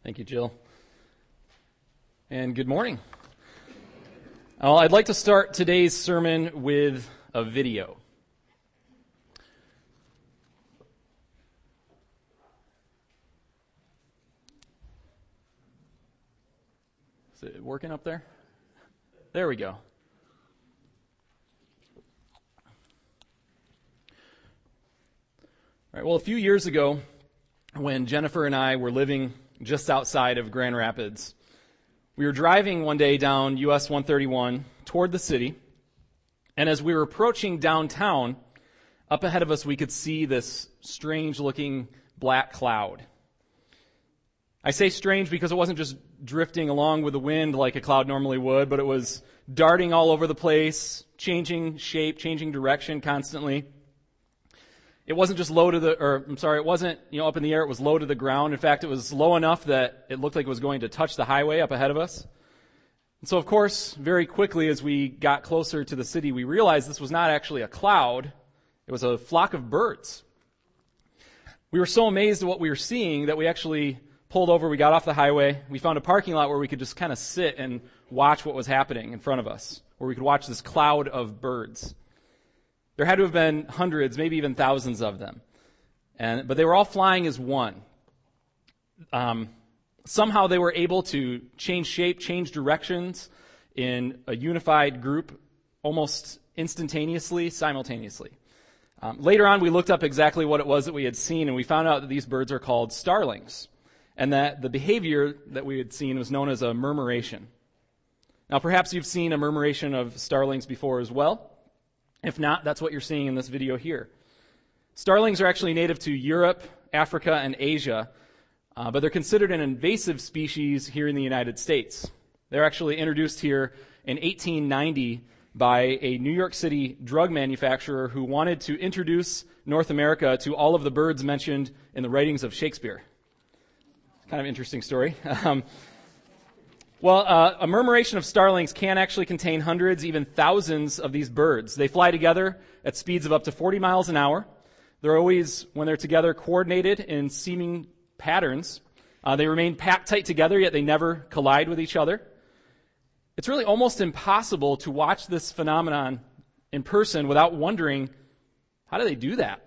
Thank you, Jill. And good morning. I'd like to start today's sermon with a video. Is it working up there? There we go. All right, well, a few years ago, when Jennifer and I were living just outside of Grand Rapids, we were driving one day down US 131 toward the city, and as we were approaching downtown, up ahead of us we could see this strange-looking black cloud. I say strange because it wasn't just drifting along with the wind like a cloud normally would, but it was darting all over the place, changing shape, changing direction constantly. It wasn't just low to the, it wasn't, up in the air, it was low to the ground. In fact, it was low enough that it looked like it was going to touch the highway up ahead of us. And so, of course, very quickly as we got closer to the city, we realized this was not actually a cloud. It was a flock of birds. We were so amazed at what we were seeing that we actually pulled over, we got off the highway, we found a parking lot where we could just kind of sit and watch what was happening in front of us, where we could watch this cloud of birds. There had to have been hundreds, maybe even thousands of them. But they were all flying as one. Somehow they were able to change shape, change directions in a unified group almost instantaneously, simultaneously. Later on, we looked up exactly what it was that we had seen, and we found out that these birds are called starlings, and that the behavior that we had seen was known as a murmuration. Now, perhaps you've seen a murmuration of starlings before as well. If not, that's what you're seeing in this video here. Starlings are actually native to Europe, Africa, and Asia, but they're considered an invasive species here in the United States. They're actually introduced here in 1890 by a New York City drug manufacturer who wanted to introduce North America to all of the birds mentioned in the writings of Shakespeare. Kind of interesting story. A murmuration of starlings can actually contain hundreds, even thousands of these birds. They fly together at speeds of up to 40 miles an hour. They're always, when they're together, coordinated in seeming patterns. They remain packed tight together, yet they never collide with each other. It's really almost impossible to watch this phenomenon in person without wondering, how do they do that?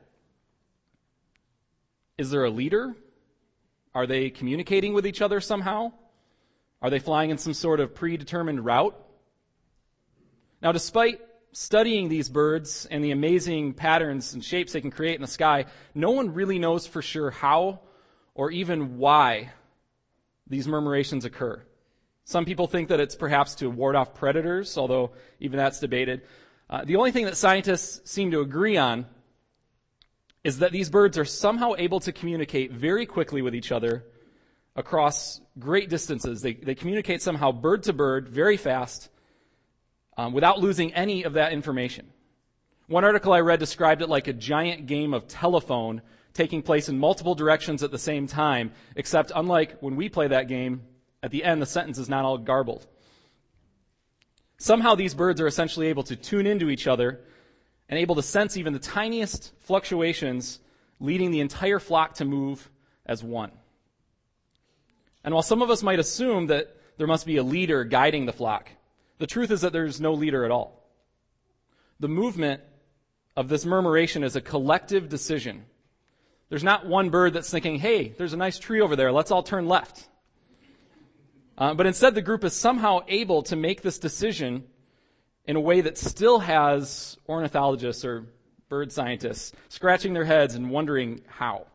Is there a leader? Are they communicating with each other somehow? Are they flying in some sort of predetermined route? Now, despite studying these birds and the amazing patterns and shapes they can create in the sky, no one really knows for sure how or even why these murmurations occur. Some people think that it's perhaps to ward off predators, although even that's debated. The only thing that scientists seem to agree on is that these birds are somehow able to communicate very quickly with each other across great distances. They communicate somehow bird to bird very fast without losing any of that information. One article I read described it like a giant game of telephone taking place in multiple directions at the same time, except unlike when we play that game, at the end the sentence is not all garbled. Somehow these birds are essentially able to tune into each other and able to sense even the tiniest fluctuations, leading the entire flock to move as one. And while some of us might assume that there must be a leader guiding the flock, the truth is that there's no leader at all. The movement of this murmuration is a collective decision. There's not one bird that's thinking, hey, there's a nice tree over there, let's all turn left. But instead the group is somehow able to make this decision in a way that still has ornithologists or bird scientists scratching their heads and wondering how.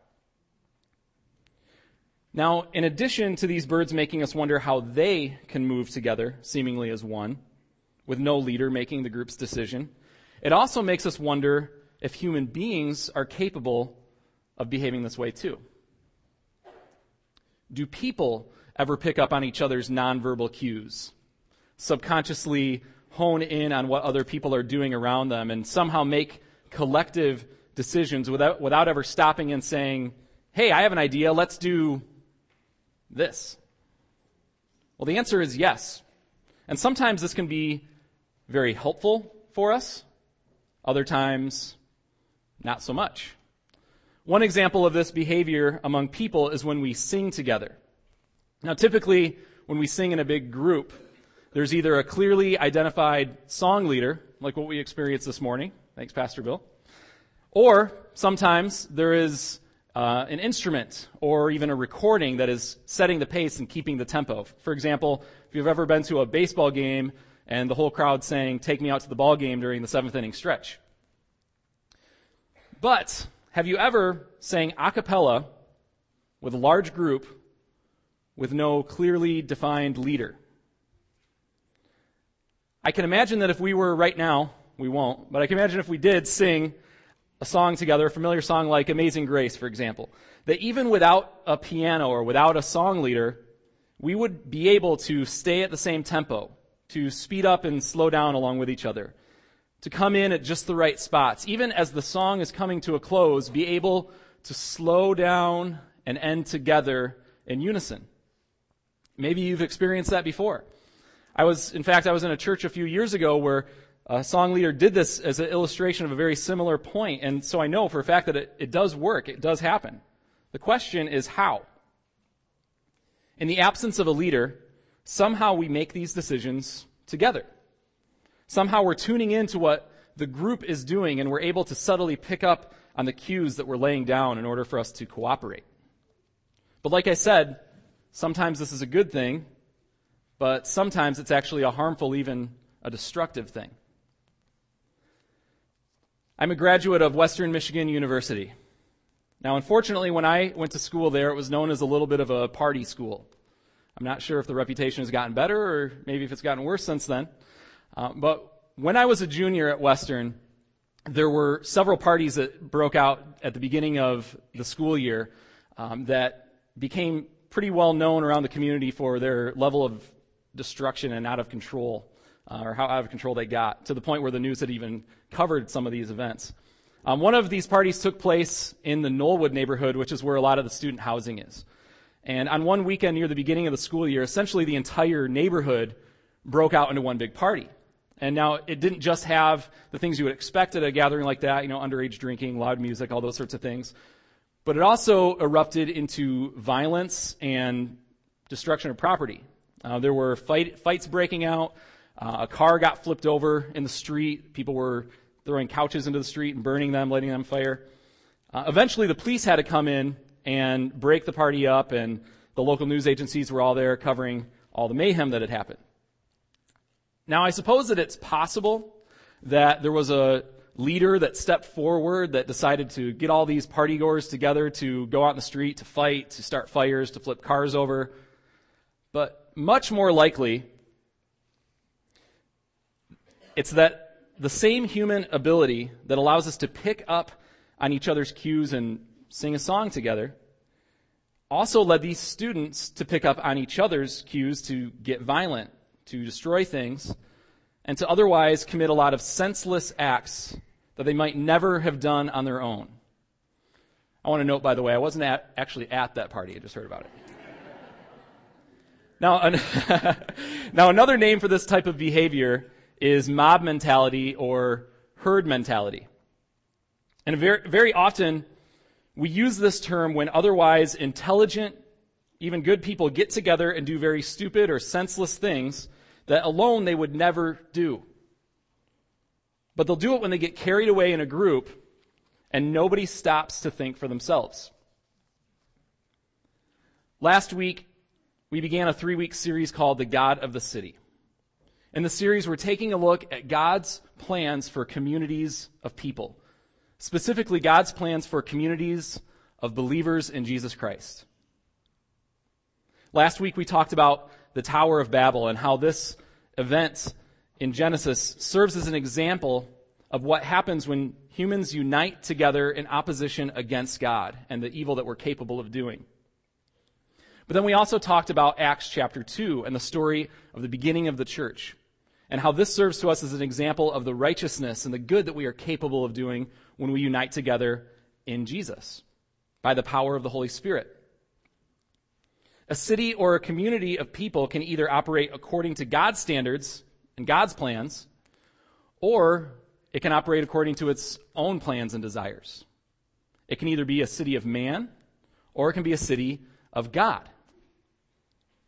Now, in addition to these birds making us wonder how they can move together, seemingly as one, with no leader making the group's decision, it also makes us wonder if human beings are capable of behaving this way too. Do people ever pick up on each other's nonverbal cues, subconsciously hone in on what other people are doing around them, and somehow make collective decisions without ever stopping and saying, hey, I have an idea, let's do this? Well, the answer is yes. And sometimes this can be very helpful for us. Other times, not so much. One example of this behavior among people is when we sing together. Now, typically, when we sing in a big group, there's either a clearly identified song leader, like what we experienced this morning. Thanks, Pastor Bill. Or sometimes there is an instrument or even a recording that is setting the pace and keeping the tempo. For example, if you've ever been to a baseball game and the whole crowd saying, "Take me out to the ball game" during the 7th inning stretch. But have you ever sang a cappella with a large group with no clearly defined leader? I can imagine that if we were right now, we won't, but I can imagine if we did sing a song together, a familiar song like Amazing Grace, for example, that even without a piano or without a song leader, we would be able to stay at the same tempo, to speed up and slow down along with each other, to come in at just the right spots. Even as the song is coming to a close, be able to slow down and end together in unison. Maybe you've experienced that before. I was in a church a few years ago where a song leader did this as an illustration of a very similar point, and so I know for a fact that it does work, it does happen. The question is how? In the absence of a leader, somehow we make these decisions together. Somehow we're tuning into what the group is doing, and we're able to subtly pick up on the cues that we're laying down in order for us to cooperate. But like I said, sometimes this is a good thing, but sometimes it's actually a harmful, even a destructive thing. I'm a graduate of Western Michigan University. Now, unfortunately, when I went to school there, it was known as a little bit of a party school. I'm not sure if the reputation has gotten better or maybe if it's gotten worse since then. But when I was a junior at Western, there were several parties that broke out at the beginning of the school year that became pretty well known around the community for their level of destruction and out of control, or how out of control they got, to the point where the news had even covered some of these events. One of these parties took place in the Knollwood neighborhood, which is where a lot of the student housing is. And on one weekend near the beginning of the school year, essentially the entire neighborhood broke out into one big party. And now it didn't just have the things you would expect at a gathering like that, underage drinking, loud music, all those sorts of things. But it also erupted into violence and destruction of property. There were fights breaking out. A car got flipped over in the street. People were throwing couches into the street and burning them, lighting them fire. Eventually, the police had to come in and break the party up, and the local news agencies were all there covering all the mayhem that had happened. Now, I suppose that it's possible that there was a leader that stepped forward that decided to get all these partygoers together to go out in the street, to fight, to start fires, to flip cars over. But much more likely, it's that the same human ability that allows us to pick up on each other's cues and sing a song together also led these students to pick up on each other's cues to get violent, to destroy things, and to otherwise commit a lot of senseless acts that they might never have done on their own. I want to note, by the way, I wasn't actually at that party. I just heard about it. Now, another name for this type of behavior is mob mentality or herd mentality. And very, very often, we use this term when otherwise intelligent, even good people get together and do very stupid or senseless things that alone they would never do. But they'll do it when they get carried away in a group and nobody stops to think for themselves. Last week, we began a 3-week series called The God of the City. In the series, we're taking a look at God's plans for communities of people. Specifically, God's plans for communities of believers in Jesus Christ. Last week, we talked about the Tower of Babel and how this event in Genesis serves as an example of what happens when humans unite together in opposition against God and the evil that we're capable of doing. But then we also talked about Acts chapter 2 and the story of the beginning of the church, and how this serves to us as an example of the righteousness and the good that we are capable of doing when we unite together in Jesus by the power of the Holy Spirit. A city or a community of people can either operate according to God's standards and God's plans, or it can operate according to its own plans and desires. It can either be a city of man, or it can be a city of God.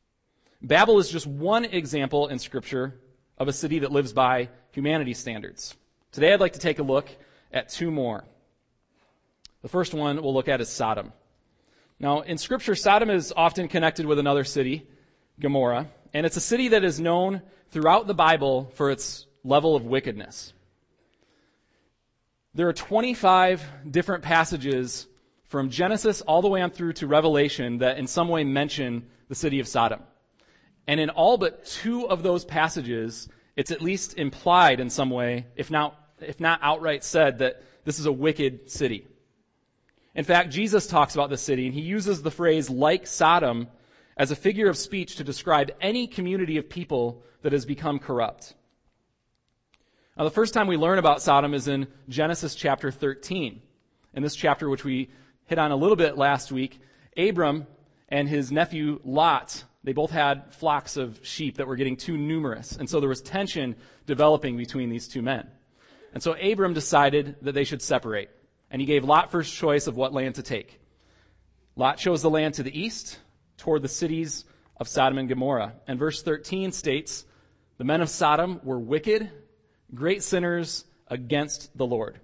Babel is just one example in Scripture of a city that lives by humanity's standards. Today I'd like to take a look at two more. The first one we'll look at is Sodom. Now, in Scripture, Sodom is often connected with another city, Gomorrah, and it's a city that is known throughout the Bible for its level of wickedness. There are 25 different passages from Genesis all the way on through to Revelation that in some way mention the city of Sodom. And in all but two of those passages, it's at least implied in some way, if not outright said, that this is a wicked city. In fact, Jesus talks about this city, and he uses the phrase like Sodom as a figure of speech to describe any community of people that has become corrupt. Now, the first time we learn about Sodom is in Genesis chapter 13. In this chapter, which we hit on a little bit last week, Abram and his nephew Lot, they both had flocks of sheep that were getting too numerous. And so there was tension developing between these two men. And so Abram decided that they should separate. And he gave Lot first choice of what land to take. Lot chose the land to the east, toward the cities of Sodom and Gomorrah. And verse 13 states, the men of Sodom were wicked, great sinners against the Lord.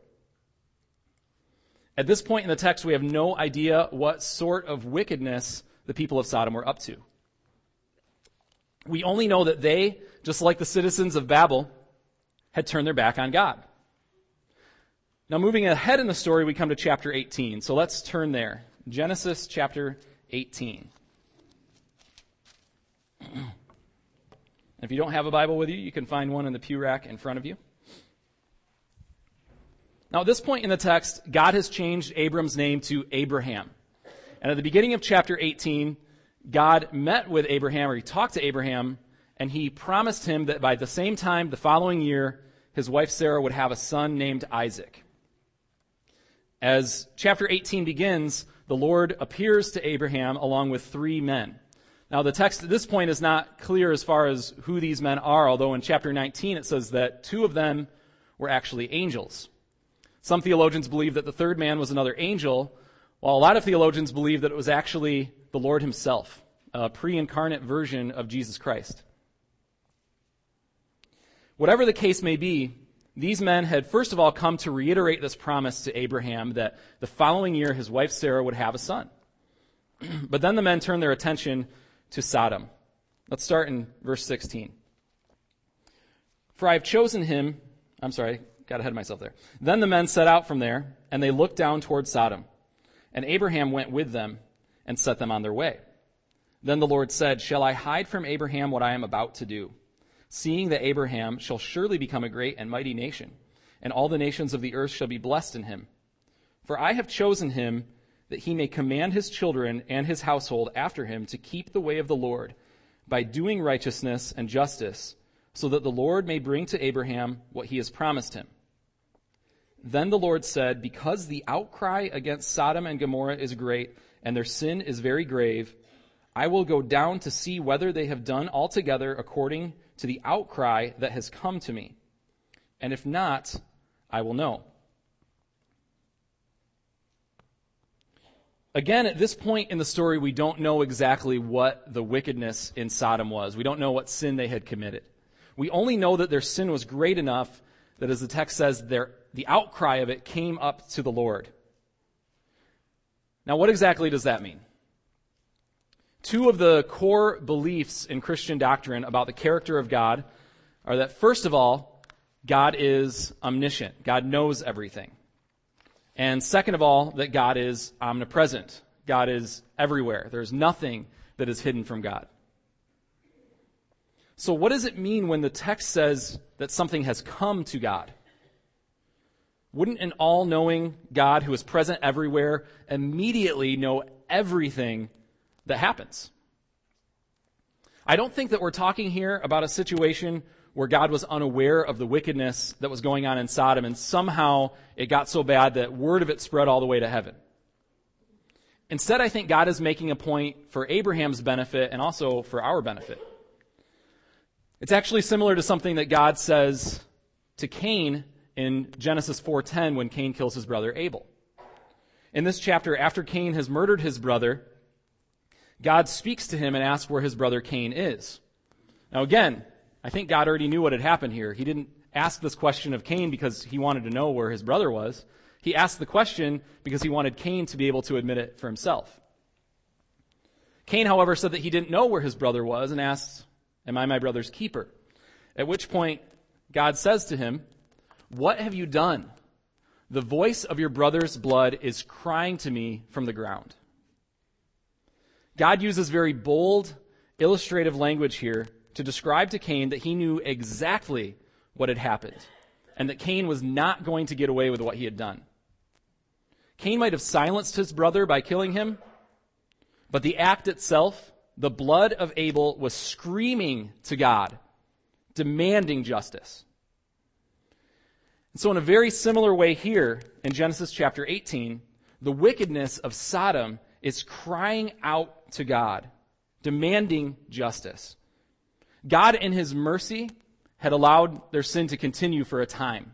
At this point in the text, we have no idea what sort of wickedness the people of Sodom were up to. We only know that they, just like the citizens of Babel, had turned their back on God. Now, moving ahead in the story, we come to chapter 18. So let's turn there. Genesis chapter 18. If you don't have a Bible with you, you can find one in the pew rack in front of you. Now, at this point in the text, God has changed Abram's name to Abraham. And at the beginning of chapter 18, God met with Abraham, or he talked to Abraham, and he promised him that by the same time the following year, his wife Sarah would have a son named Isaac. As chapter 18 begins, the Lord appears to Abraham along with three men. Now, the text at this point is not clear as far as who these men are, although in chapter 19 it says that two of them were actually angels. Some theologians believe that the third man was another angel, while a lot of theologians believe that it was actually the Lord himself, a pre-incarnate version of Jesus Christ. Whatever the case may be, these men had first of all come to reiterate this promise to Abraham that the following year his wife Sarah would have a son. But then the men turned their attention to Sodom. Let's start in verse 16. For I have chosen him, got ahead of myself there. Then the men set out from there, and they looked down toward Sodom. And Abraham went with them and set them on their way. Then the Lord said, shall I hide from Abraham what I am about to do? Seeing that Abraham shall surely become a great and mighty nation, and all the nations of the earth shall be blessed in him. For I have chosen him that he may command his children and his household after him to keep the way of the Lord by doing righteousness and justice, so that the Lord may bring to Abraham what he has promised him. Then the Lord said, because the outcry against Sodom and Gomorrah is great, and their sin is very grave, I will go down to see whether they have done altogether according to the outcry that has come to me. And if not, I will know. Again, at this point in the story, we don't know exactly what the wickedness in Sodom was. We don't know what sin they had committed. We only know that their sin was great enough that, as the text says, the outcry of it came up to the Lord. Now, what exactly does that mean? Two of the core beliefs in Christian doctrine about the character of God are that, first of all, God is omniscient. God knows everything. And second of all, that God is omnipresent. God is everywhere. There's nothing that is hidden from God. So what does it mean when the text says that something has come to God? Wouldn't an all-knowing God who is present everywhere immediately know everything that happens? I don't think that we're talking here about a situation where God was unaware of the wickedness that was going on in Sodom, and somehow it got so bad that word of it spread all the way to heaven. Instead, I think God is making a point for Abraham's benefit and also for our benefit. It's actually similar to something that God says to Cain in Genesis 4:10 when Cain kills his brother Abel. In this chapter, after Cain has murdered his brother, God speaks to him and asks where his brother Cain is. Now again, I think God already knew what had happened here. He didn't ask this question of Cain because he wanted to know where his brother was. He asked the question because he wanted Cain to be able to admit it for himself. Cain, however, said that he didn't know where his brother was and asked, "Am I my brother's keeper?" At which point, God says to him, "What have you done? The voice of your brother's blood is crying to me from the ground." God uses very bold, illustrative language here to describe to Cain that he knew exactly what had happened and that Cain was not going to get away with what he had done. Cain might have silenced his brother by killing him, but the act itself, the blood of Abel, was screaming to God, demanding justice. And so in a very similar way here in Genesis chapter 18, the wickedness of Sodom is crying out to God, demanding justice. God, in his mercy, had allowed their sin to continue for a time.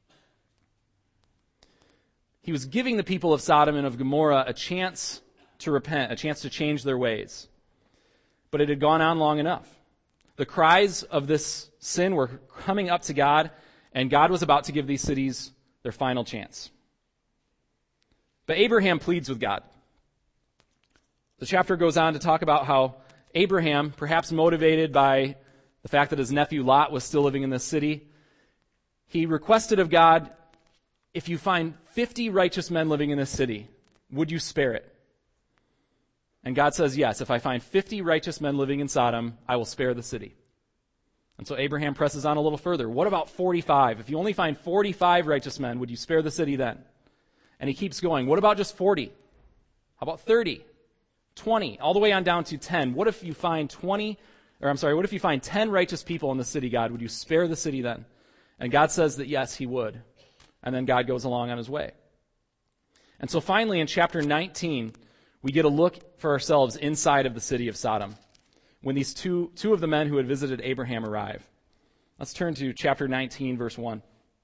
He was giving the people of Sodom and of Gomorrah a chance to repent, a chance to change their ways. But it had gone on long enough. The cries of this sin were coming up to God, and God was about to give these cities their final chance. But Abraham pleads with God. The chapter goes on to talk about how Abraham, perhaps motivated by the fact that his nephew Lot was still living in this city, he requested of God, "If you find 50 righteous men living in this city, would you spare it?" And God says, "Yes, if I find 50 righteous men living in Sodom, I will spare the city." And so Abraham presses on a little further. "What about 45? If you only find 45 righteous men, would you spare the city then?" And he keeps going. "What about just 40? How about 30? 20? All the way on down to 10. What if you find 10 righteous people in the city, God? Would you spare the city then?" And God says that yes, he would. And then God goes along on his way. And so finally in chapter 19, we get a look for ourselves inside of the city of Sodom when these two of the men who had visited Abraham arrive. Let's turn to chapter 19, verse 1.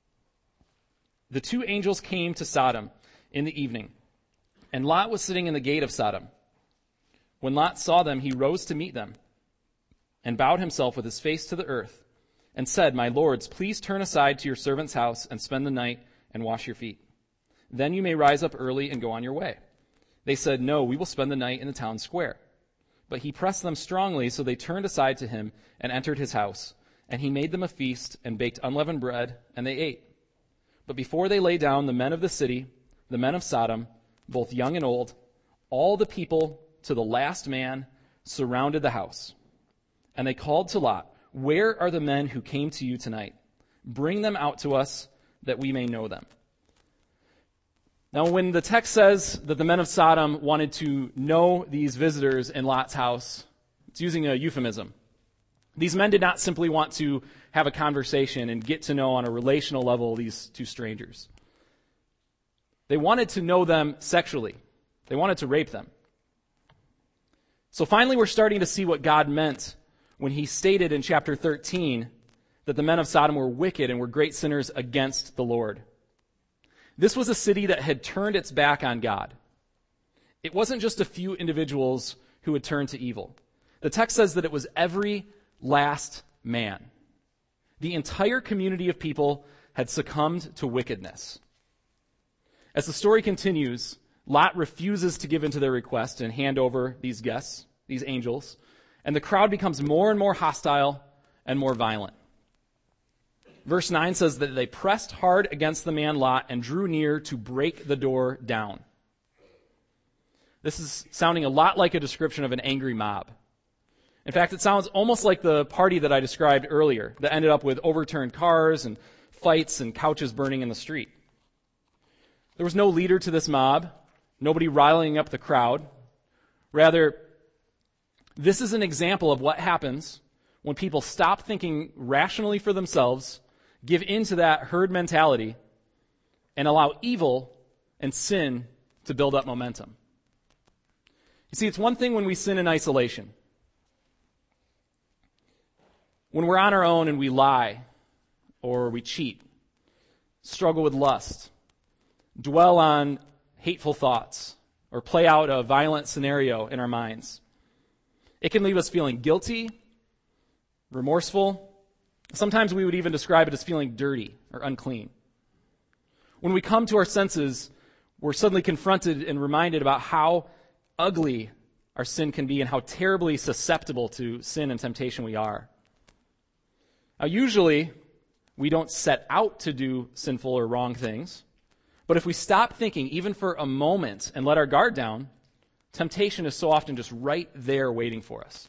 "The two angels came to Sodom in the evening, and Lot was sitting in the gate of Sodom. When Lot saw them, he rose to meet them and bowed himself with his face to the earth and said, 'My lords, please turn aside to your servant's house and spend the night and wash your feet. Then you may rise up early and go on your way.' They said, 'No, we will spend the night in the town square.' But he pressed them strongly, so they turned aside to him and entered his house. And he made them a feast and baked unleavened bread, and they ate. But before they lay down, the men of the city, the men of Sodom, both young and old, all the people to the last man, surrounded the house. And they called to Lot, 'Where are the men who came to you tonight? Bring them out to us that we may know them.'" Now, when the text says that the men of Sodom wanted to know these visitors in Lot's house, it's using a euphemism. These men did not simply want to have a conversation and get to know on a relational level these two strangers. They wanted to know them sexually. They wanted to rape them. So finally, we're starting to see what God meant when he stated in chapter 13 that the men of Sodom were wicked and were great sinners against the Lord. This was a city that had turned its back on God. It wasn't just a few individuals who had turned to evil. The text says that it was every last man. The entire community of people had succumbed to wickedness. As the story continues, Lot refuses to give in to their request and hand over these guests, these angels, and the crowd becomes more and more hostile and more violent. Verse 9 says that they pressed hard against the man Lot and drew near to break the door down. This is sounding a lot like a description of an angry mob. In fact, it sounds almost like the party that I described earlier that ended up with overturned cars and fights and couches burning in the street. There was no leader to this mob, nobody riling up the crowd. Rather, this is an example of what happens when people stop thinking rationally for themselves, give in to that herd mentality, and allow evil and sin to build up momentum. You see, it's one thing when we sin in isolation. When we're on our own and we lie, or we cheat, struggle with lust, dwell on hateful thoughts, or play out a violent scenario in our minds. It can leave us feeling guilty, remorseful. Sometimes we would even describe it as feeling dirty or unclean. When we come to our senses, we're suddenly confronted and reminded about how ugly our sin can be and how terribly susceptible to sin and temptation we are. Now, usually, we don't set out to do sinful or wrong things, but if we stop thinking even for a moment and let our guard down, temptation is so often just right there waiting for us.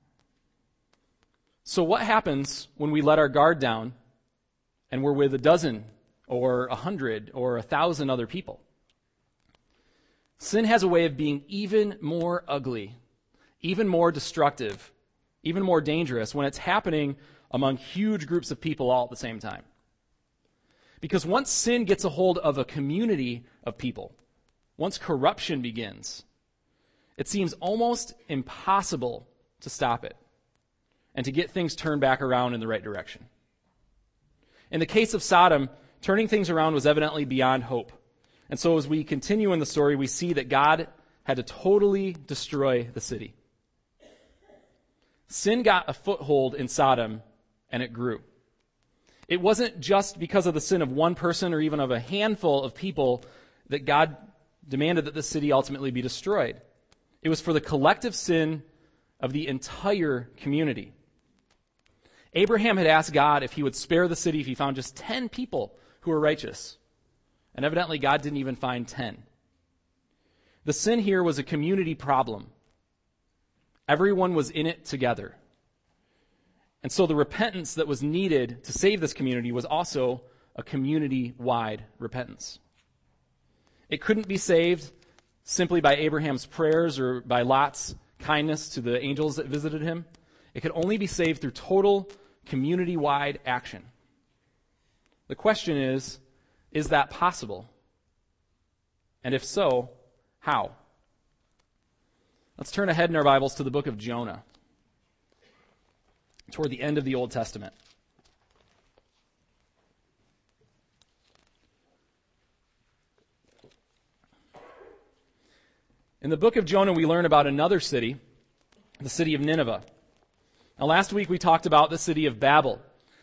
So what happens when we let our guard down and we're with a dozen or 100 or 1,000 other people? Sin has a way of being even more ugly, even more destructive, even more dangerous when it's happening among huge groups of people all at the same time. Because once sin gets a hold of a community of people, once corruption begins, it seems almost impossible to stop it and to get things turned back around in the right direction. In the case of Sodom, turning things around was evidently beyond hope. And so as we continue in the story, we see that God had to totally destroy the city. Sin got a foothold in Sodom, and it grew. It wasn't just because of the sin of one person or even of a handful of people that God demanded that the city ultimately be destroyed. It was for the collective sin of the entire community. Abraham had asked God if he would spare the city if he found just 10 people who were righteous. And evidently God didn't even find 10. The sin here was a community problem. Everyone was in it together. And so the repentance that was needed to save this community was also a community-wide repentance. It couldn't be saved simply by Abraham's prayers or by Lot's kindness to the angels that visited him. It could only be saved through total community-wide action. The question is that possible? And if so, how? Let's turn ahead in our Bibles to the book of Jonah, toward the end of the Old Testament. In the book of Jonah, we learn about another city, the city of Nineveh. Now, last week we talked about the city of Babel.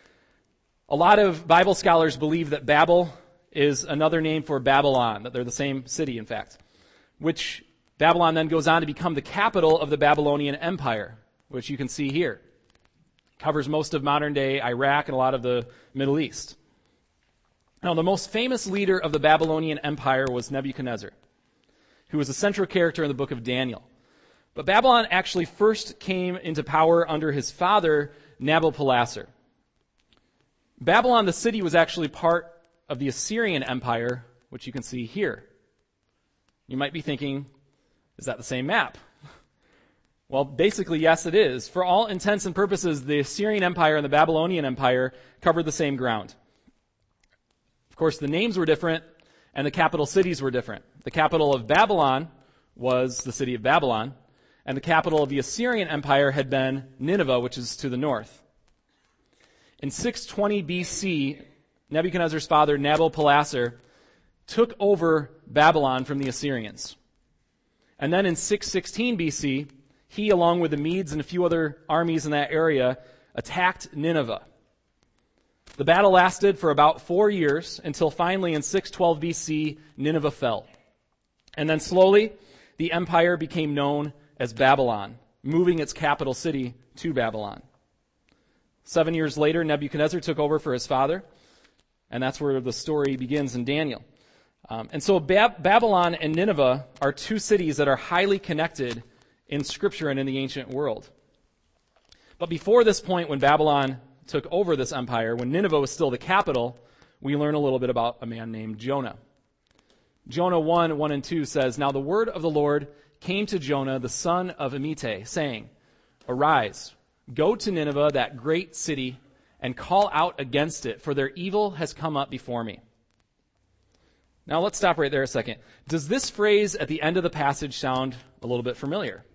A lot of Bible scholars believe that Babel is another name for Babylon, that they're the same city, in fact, which Babylon then goes on to become the capital of the Babylonian Empire, which you can see here. It covers most of modern-day Iraq and a lot of the Middle East. Now, the most famous leader of the Babylonian Empire was Nebuchadnezzar, who was a central character in the book of Daniel. But Babylon actually first came into power under his father, Nabopolassar. Babylon, the city, was actually part of the Assyrian Empire, which you can see here. You might be thinking, is that the same map? Well, basically, yes, it is. For all intents and purposes, the Assyrian Empire and the Babylonian Empire covered the same ground. Of course, the names were different, and the capital cities were different. The capital of Babylon was the city of Babylon, and the capital of the Assyrian Empire had been Nineveh, which is to the north. In 620 BC, Nebuchadnezzar's father, Nabopolassar, took over Babylon from the Assyrians. And then in 616 BC, he, along with the Medes and a few other armies in that area, attacked Nineveh. The battle lasted for about 4 years until finally in 612 BC, Nineveh fell. And then slowly, the empire became known as Babylon, moving its capital city to Babylon. 7 years later, Nebuchadnezzar took over for his father, and that's where the story begins in Daniel. And so Babylon and Nineveh are two cities that are highly connected in Scripture and in the ancient world. But before this point, when Babylon took over this empire, when Nineveh was still the capital, we learn a little bit about a man named Jonah. Jonah 1 and 2 says, "Now the word of the Lord came to Jonah, the son of Amittai, saying, 'Arise, go to Nineveh, that great city, and call out against it, for their evil has come up before me.'" Now let's stop right there a second. Does this phrase at the end of the passage sound a little bit familiar?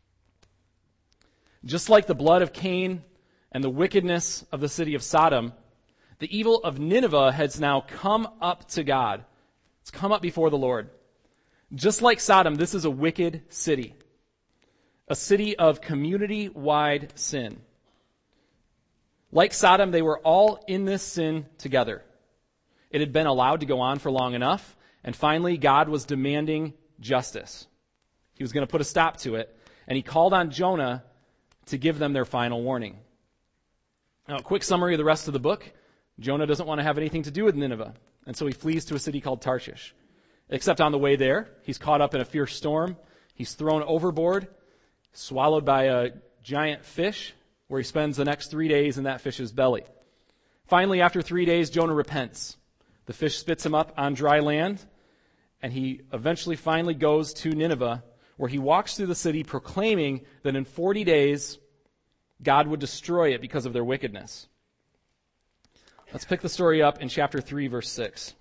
Just like the blood of Cain and the wickedness of the city of Sodom, the evil of Nineveh has now come up to God. It's come up before the Lord. Just like Sodom, this is a wicked city. a city of community-wide sin. Like Sodom, they were all in this sin together. It had been allowed to go on for long enough, and finally God was demanding justice. He was going to put a stop to it, and he called on Jonah to give them their final warning. Now, a quick summary of the rest of the book. Jonah doesn't want to have anything to do with Nineveh, and so he flees to a city called Tarshish. Except on the way there, he's caught up in a fierce storm. He's thrown overboard, swallowed by a giant fish, where he spends the next 3 days in that fish's belly. Finally, after 3 days, Jonah repents. The fish spits him up on dry land, and he eventually finally goes to Nineveh, where he walks through the city proclaiming that in 40 days, God would destroy it because of their wickedness. Let's pick the story up in chapter 3, verse 6.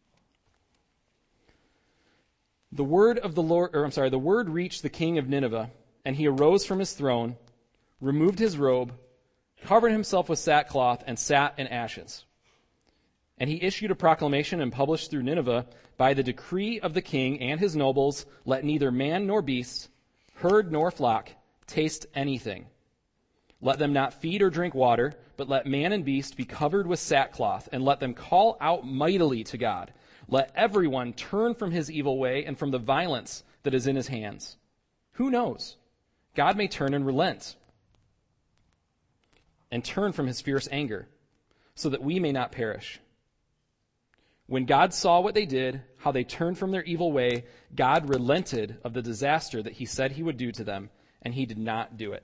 The word reached the king of Nineveh, and he arose from his throne, removed his robe, covered himself with sackcloth, and sat in ashes. And he issued a proclamation and published through Nineveh, by the decree of the king and his nobles, let neither man nor beast, herd nor flock, taste anything. Let them not feed or drink water, but let man and beast be covered with sackcloth, and let them call out mightily to God. Let everyone turn from his evil way and from the violence that is in his hands. Who knows? God may turn and relent, and turn from his fierce anger, so that we may not perish. When God saw what they did, how they turned from their evil way, God relented of the disaster that he said he would do to them, and he did not do it.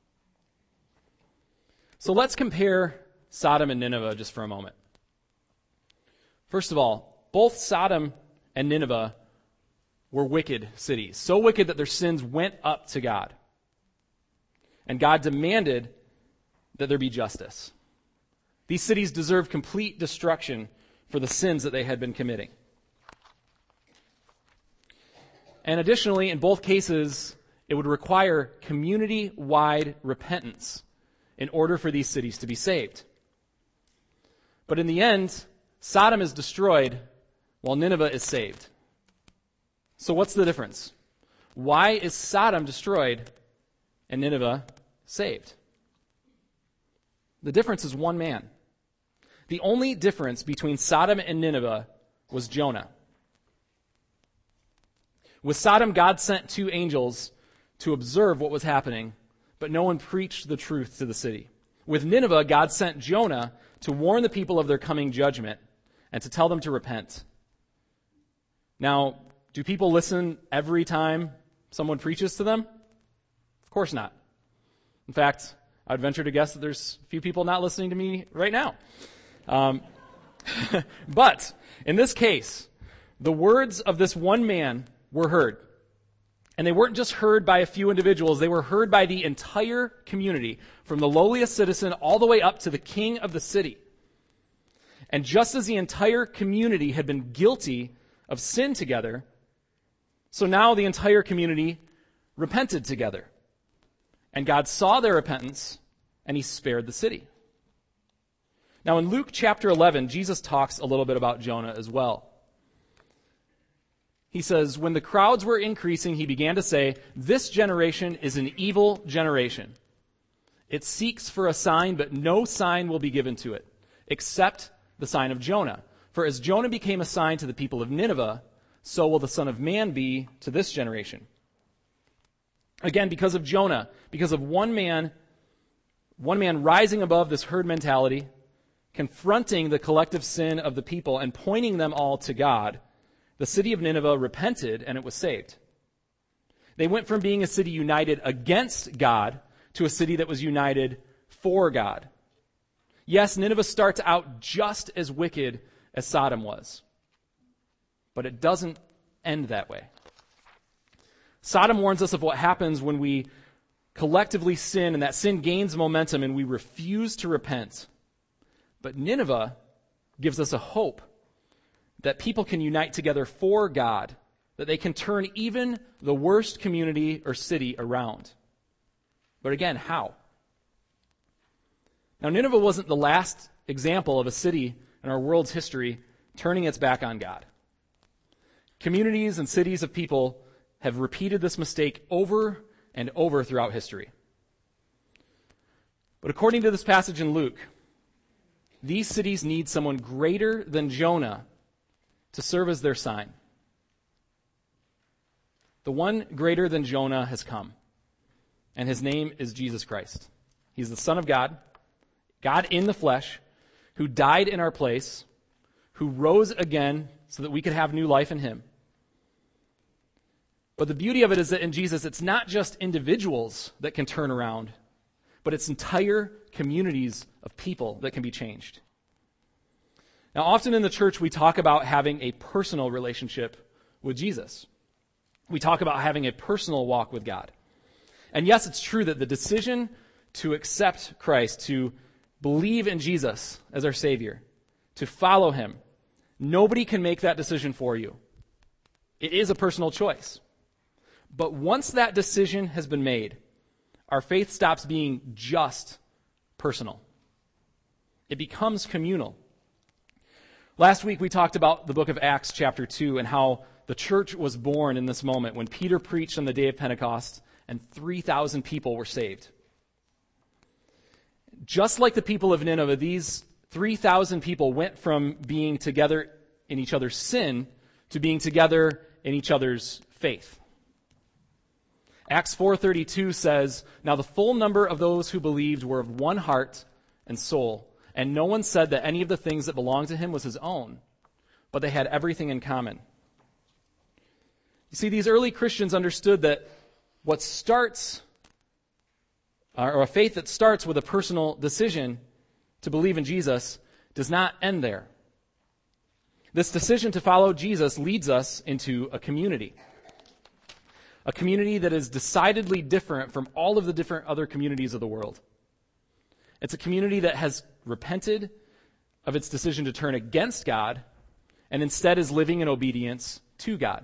So let's compare Sodom and Nineveh just for a moment. First of all, both Sodom and Nineveh were wicked cities, so wicked that their sins went up to God. And God demanded that there be justice. These cities deserved complete destruction for the sins that they had been committing. And additionally, in both cases, it would require community-wide repentance in order for these cities to be saved. But in the end, Sodom is destroyed while Nineveh is saved. So what's the difference? Why is Sodom destroyed and Nineveh saved? The difference is one man. The only difference between Sodom and Nineveh was Jonah. With Sodom, God sent 2 angels to observe what was happening, but no one preached the truth to the city. With Nineveh, God sent Jonah to warn the people of their coming judgment and to tell them to repent. Now, do people listen every time someone preaches to them? Of course not. In fact, I'd venture to guess that there's a few people not listening to me right now. But in this case, the words of this one man were heard. And they weren't just heard by a few individuals, they were heard by the entire community, from the lowliest citizen all the way up to the king of the city. And just as the entire community had been guilty of sin together, so now the entire community repented together. And God saw their repentance, and he spared the city. Now in Luke chapter 11, Jesus talks a little bit about Jonah as well. He says, when the crowds were increasing, he began to say, this generation is an evil generation. It seeks for a sign, but no sign will be given to it, except the sign of Jonah. For as Jonah became a sign to the people of Nineveh, so will the Son of Man be to this generation. Again, because of Jonah, because of one man rising above this herd mentality, confronting the collective sin of the people and pointing them all to God, the city of Nineveh repented and it was saved. They went from being a city united against God to a city that was united for God. Yes, Nineveh starts out just as wicked as Sodom was, but it doesn't end that way. Sodom warns us of what happens when we collectively sin and that sin gains momentum and we refuse to repent. But Nineveh gives us a hope that people can unite together for God, that they can turn even the worst community or city around. But again, how? Now, Nineveh wasn't the last example of a city in our world's history turning its back on God. Communities and cities of people have repeated this mistake over and over throughout history. But according to this passage in Luke, these cities need someone greater than Jonah to serve as their sign. The one greater than Jonah has come, and his name is Jesus Christ. He's the Son of God, God in the flesh, who died in our place, who rose again so that we could have new life in him. But the beauty of it is that in Jesus, it's not just individuals that can turn around, but it's entire communities of people that can be changed. Now, often in the church, we talk about having a personal relationship with Jesus. We talk about having a personal walk with God. And yes, it's true that the decision to accept Christ, to believe in Jesus as our Savior, to follow him, nobody can make that decision for you. It is a personal choice. But once that decision has been made, our faith stops being just personal. It becomes communal. Last week we talked about the book of Acts chapter 2 and how the church was born in this moment when Peter preached on the day of Pentecost and 3,000 people were saved. Just like the people of Nineveh, these 3,000 people went from being together in each other's sin to being together in each other's faith. Acts 4:32 says, "Now the full number of those who believed were of one heart and soul, and no one said that any of the things that belonged to him was his own, but they had everything in common." You see, these early Christians understood that what starts, or a faith that starts with a personal decision to believe in Jesus, does not end there. This decision to follow Jesus leads us into a community that is decidedly different from all of the different other communities of the world. It's a community that has repented of its decision to turn against God and instead is living in obedience to God.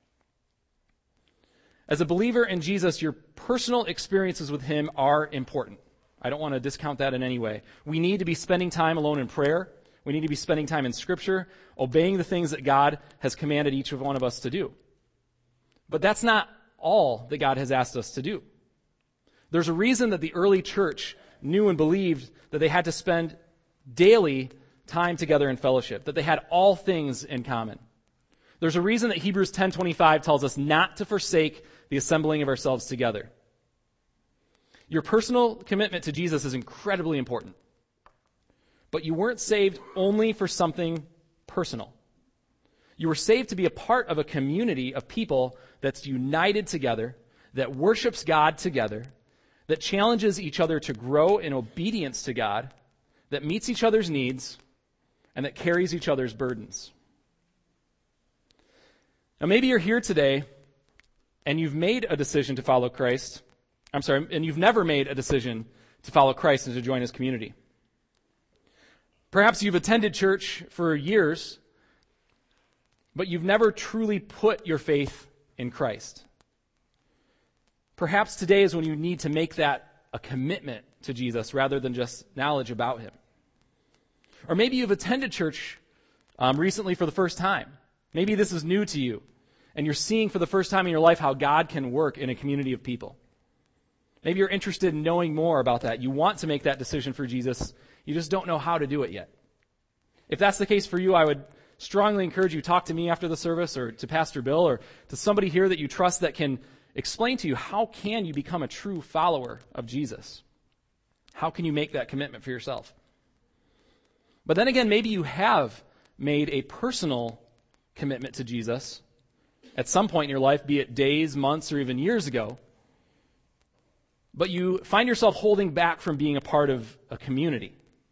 As a believer in Jesus, your personal experiences with him are important. I don't want to discount that in any way. We need to be spending time alone in prayer. We need to be spending time in Scripture, obeying the things that God has commanded each one of us to do. But that's not all that God has asked us to do. There's a reason that the early church knew and believed that they had to spend daily time together in fellowship, that they had all things in common. There's a reason that Hebrews 10:25 tells us not to forsake the assembling of ourselves together. Your personal commitment to Jesus is incredibly important. But you weren't saved only for something personal. You were saved to be a part of a community of people that's united together, that worships God together, that challenges each other to grow in obedience to God, that meets each other's needs, and that carries each other's burdens. Now maybe you're here today and you've made a decision to follow Christ. And you've never made a decision to follow Christ and to join his community. Perhaps you've attended church for years, but you've never truly put your faith in Christ. Perhaps today is when you need to make that a commitment to Jesus rather than just knowledge about him. Or maybe you've attended church recently for the first time. Maybe this is new to you, and you're seeing for the first time in your life how God can work in a community of people. Maybe you're interested in knowing more about that. You want to make that decision for Jesus. You just don't know how to do it yet. If that's the case for you, I would strongly encourage you to talk to me after the service or to Pastor Bill or to somebody here that you trust that can explain to you how can you become a true follower of Jesus. How can you make that commitment for yourself? But then again, maybe you have made a personal commitment to Jesus at some point in your life, be it days, months, or even years ago. But you find yourself holding back from being a part of a community.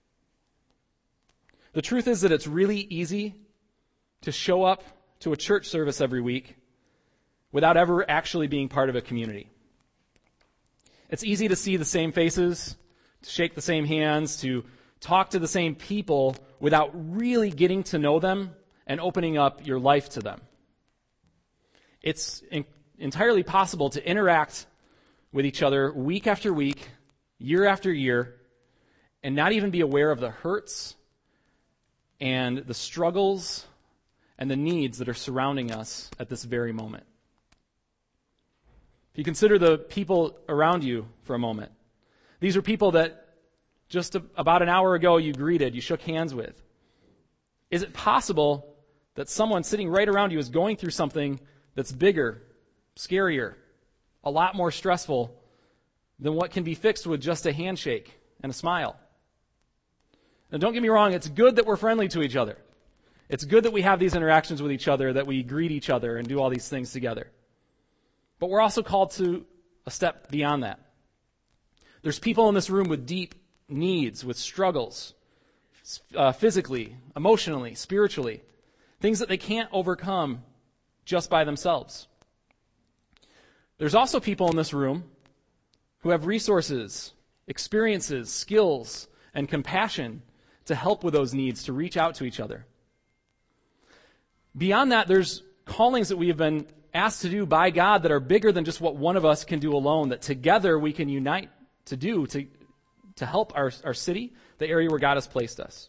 The truth is that it's really easy to show up to a church service every week without ever actually being part of a community. It's easy to see the same faces, to shake the same hands, to talk to the same people without really getting to know them and opening up your life to them. It's entirely possible to interact with each other week after week, year after year, and not even be aware of the hurts and the struggles and the needs that are surrounding us at this very moment. If you consider the people around you for a moment, these are people that just about an hour ago you greeted, you shook hands with. Is it possible that someone sitting right around you is going through something that's bigger, scarier, a lot more stressful than what can be fixed with just a handshake and a smile? Now, don't get me wrong, it's good that we're friendly to each other. It's good that we have these interactions with each other, that we greet each other and do all these things together. But we're also called to a step beyond that. There's people in this room with deep needs, with struggles, physically, emotionally, spiritually, things that they can't overcome just by themselves. There's also people in this room who have resources, experiences, skills, and compassion to help with those needs, to reach out to each other. Beyond that, there's callings that we have been asked to do by God that are bigger than just what one of us can do alone, that together we can unite to do to help our city, the area where God has placed us.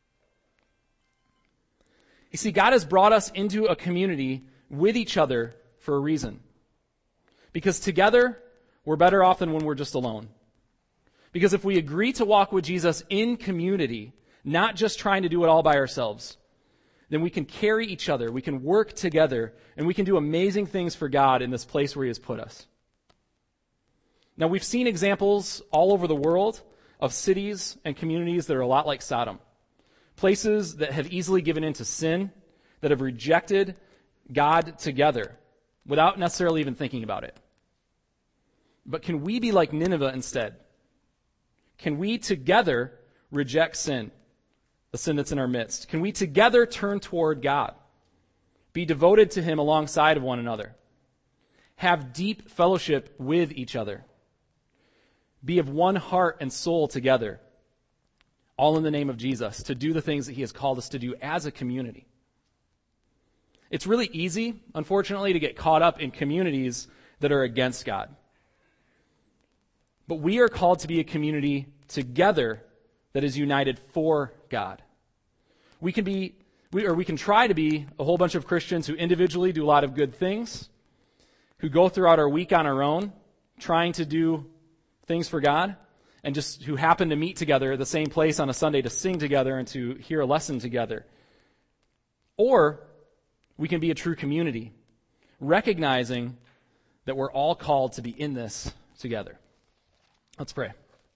You see, God has brought us into a community with each other for a reason. Because together, we're better off than when we're just alone. Because if we agree to walk with Jesus in community, not just trying to do it all by ourselves, then we can carry each other, we can work together, and we can do amazing things for God in this place where He has put us. Now, we've seen examples all over the world of cities and communities that are a lot like Sodom. Places that have easily given in to sin, that have rejected God together without necessarily even thinking about it. But can we be like Nineveh instead? Can we together reject sin, the sin that's in our midst? Can we together turn toward God, be devoted to Him alongside of one another, have deep fellowship with each other, be of one heart and soul together, all in the name of Jesus, to do the things that He has called us to do as a community? It's really easy, unfortunately, to get caught up in communities that are against God. But we are called to be a community together that is united for God. We can try to be a whole bunch of Christians who individually do a lot of good things, who go throughout our week on our own, trying to do things for God, and just who happen to meet together at the same place on a Sunday to sing together and to hear a lesson together. Or we can be a true community, recognizing that we're all called to be in this together. Let's pray.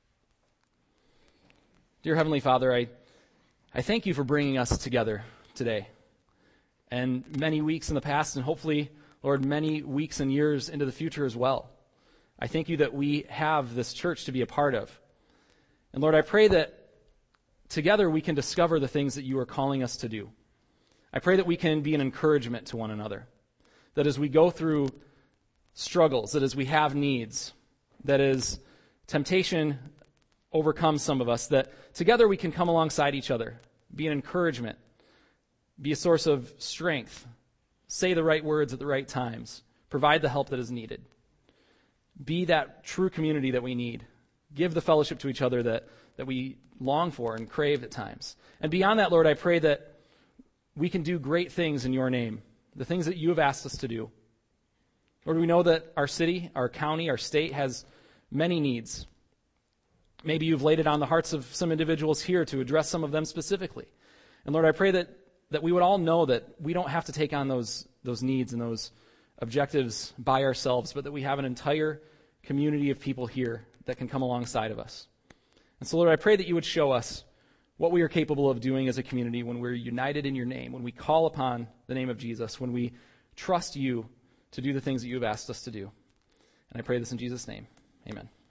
Dear Heavenly Father, I thank You for bringing us together today and many weeks in the past, and hopefully, Lord, many weeks and years into the future as well. I thank You that we have this church to be a part of. And Lord, I pray that together we can discover the things that You are calling us to do. I pray that we can be an encouragement to one another, that as we go through struggles, that as we have needs, that as temptation overcomes some of us, that together we can come alongside each other, be an encouragement, be a source of strength, say the right words at the right times, provide the help that is needed. Be that true community that we need. Give the fellowship to each other that we long for and crave at times. And beyond that, Lord, I pray that we can do great things in Your name, the things that You have asked us to do. Lord, we know that our city, our county, our state has many needs. Maybe You've laid it on the hearts of some individuals here to address some of them specifically. And Lord, I pray that we would all know that we don't have to take on those needs and those objectives by ourselves, but that we have an entire community of people here that can come alongside of us. And so, Lord, I pray that You would show us what we are capable of doing as a community when we're united in Your name, when we call upon the name of Jesus, when we trust You to do the things that You have asked us to do. And I pray this in Jesus' name. Amen.